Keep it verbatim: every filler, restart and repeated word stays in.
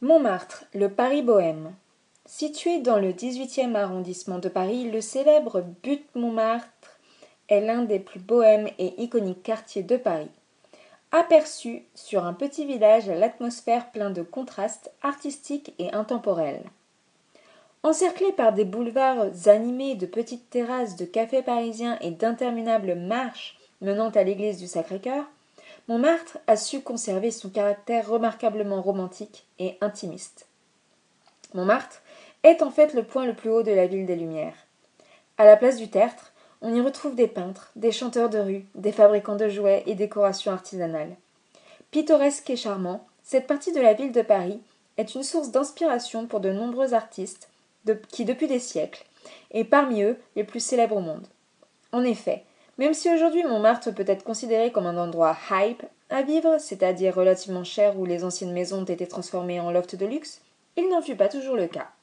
Montmartre, le Paris bohème. Situé dans le dix-huitième arrondissement de Paris, le célèbre Butte Montmartre est l'un des plus bohèmes et iconiques quartiers de Paris. Aperçu sur un petit village à l'atmosphère pleine de contrastes artistiques et intemporels. Encerclé par des boulevards animés de petites terrasses de cafés parisiens et d'interminables marches menant à l'église du Sacré-Cœur, Montmartre a su conserver son caractère remarquablement romantique et intimiste. Montmartre est en fait le point le plus haut de la ville des Lumières. À la place du Tertre, on y retrouve des peintres, des chanteurs de rue, des fabricants de jouets et décorations artisanales. Pittoresque et charmant, cette partie de la ville de Paris est une source d'inspiration pour de nombreux artistes de, qui, depuis des siècles, et parmi eux les plus célèbres au monde. En effet, même si aujourd'hui Montmartre peut être considéré comme un endroit hype à vivre, c'est-à-dire relativement cher où les anciennes maisons ont été transformées en lofts de luxe, il n'en fut pas toujours le cas.